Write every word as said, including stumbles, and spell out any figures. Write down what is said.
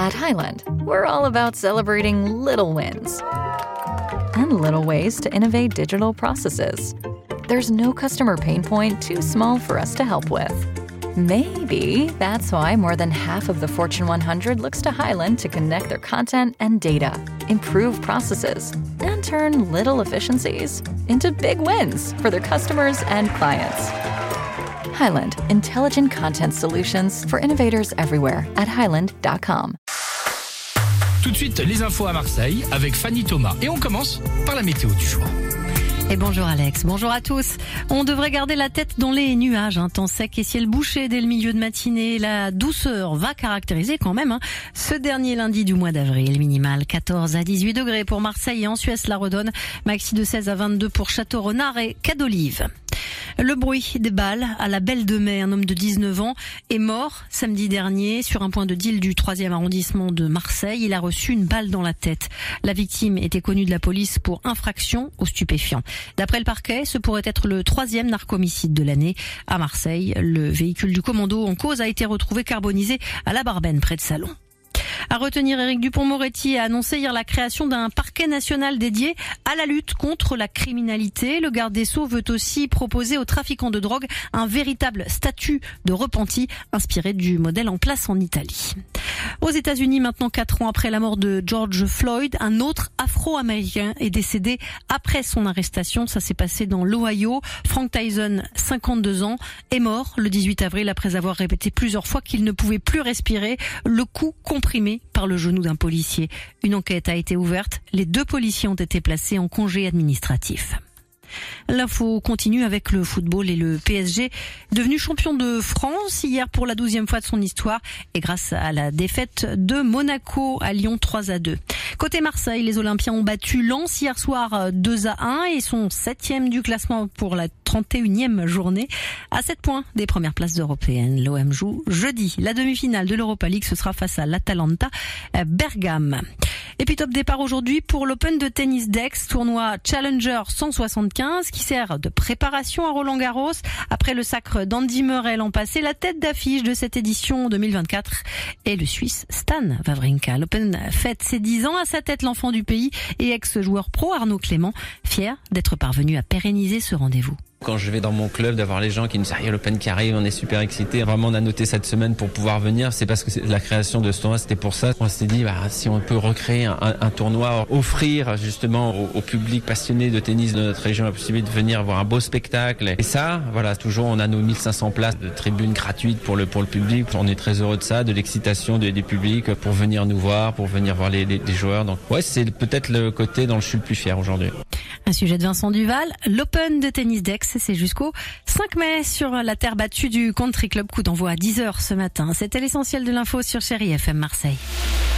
At Highland, we're all about celebrating little wins and little ways to innovate digital processes. There's no customer pain point too small for us to help with. Maybe that's why more than half of the Fortune one hundred looks to Highland to connect their content and data, improve processes, and turn little efficiencies into big wins for their customers and clients. Highland, intelligent content solutions for innovators everywhere at highland dot com. Tout de suite, les infos à Marseille avec Fanny Thomas. Et on commence par la météo du jour. Et bonjour Alex, bonjour à tous. On devrait garder la tête dans les nuages, un temps sec et ciel bouché dès le milieu de matinée. La douceur va caractériser quand même hein, ce dernier lundi du mois d'avril. Minimal quatorze à dix-huit degrés pour Marseille et en Suisse-la-Redonne. Maxi de seize à vingt-deux pour Château-Renard et Cadolive. Le bruit des balles à la Belle de Mai. Un homme de dix-neuf ans est mort samedi dernier sur un point de deal du troisième arrondissement de Marseille. Il a reçu une balle dans la tête. La victime était connue de la police pour infraction aux stupéfiants. D'après le parquet, ce pourrait être le troisième narcomicide de l'année à Marseille. Le véhicule du commando en cause a été retrouvé carbonisé à la Barbaine près de Salon. À retenir, Éric Dupond-Moretti a annoncé hier la création d'un parquet national dédié à la lutte contre la criminalité. Le garde des Sceaux veut aussi proposer aux trafiquants de drogue un véritable statut de repenti inspiré du modèle en place en Italie. Aux États-Unis, maintenant quatre ans après la mort de George Floyd, un autre Afro-Américain est décédé après son arrestation. Ça s'est passé dans l'Ohio. Frank Tyson, cinquante-deux ans, est mort le dix-huit avril après avoir répété plusieurs fois qu'il ne pouvait plus respirer, le cou comprimé par le genou d'un policier. Une enquête a été ouverte. Les deux policiers ont été placés en congé administratif. L'info continue avec le football et le P S G devenu champion de France hier pour la douzième fois de son histoire et grâce à la défaite de Monaco à Lyon trois à deux. Côté Marseille, les Olympiens ont battu Lens hier soir deux à un et sont septième du classement pour la trente et unième journée. À sept points des premières places européennes. L'O M joue jeudi. La demi-finale de l'Europa League, ce sera face à l'Atalanta Bergame. Et puis top départ aujourd'hui pour l'Open de tennis d'Aix, tournoi Challenger cent soixante-quinze qui sert de préparation à Roland-Garros. Après le sacre d'Andy Murray l'an passé, la tête d'affiche de cette édition deux mille vingt-quatre est le Suisse Stan Wawrinka. L'Open fête ses dix ans, à sa tête l'enfant du pays et ex-joueur pro Arnaud Clément, fier d'être parvenu à pérenniser ce rendez-vous. Quand je vais dans mon club, d'avoir les gens qui nous disent « il y a l'Open qui arrive, on est super excités ». Vraiment, on a noté cette semaine pour pouvoir venir. C'est parce que c'est la création de ce tournoi, c'était pour ça. On s'est dit, bah, si on peut recréer un, un tournoi, offrir justement au, au public passionné de tennis de notre région la possibilité de venir voir un beau spectacle. Et ça, voilà, toujours, on a nos mille cinq cents places de tribunes gratuites pour le, pour le public. On est très heureux de ça, de l'excitation des, des publics pour venir nous voir, pour venir voir les, les, les joueurs. Donc, ouais, c'est peut-être le côté dont je suis le plus fier aujourd'hui. Un sujet de Vincent Duval, l'Open de tennis d'Aix, c'est jusqu'au cinq mai sur la terre battue du Country Club. Coup d'envoi à dix heures ce matin. C'était l'essentiel de l'info sur Chérie F M Marseille.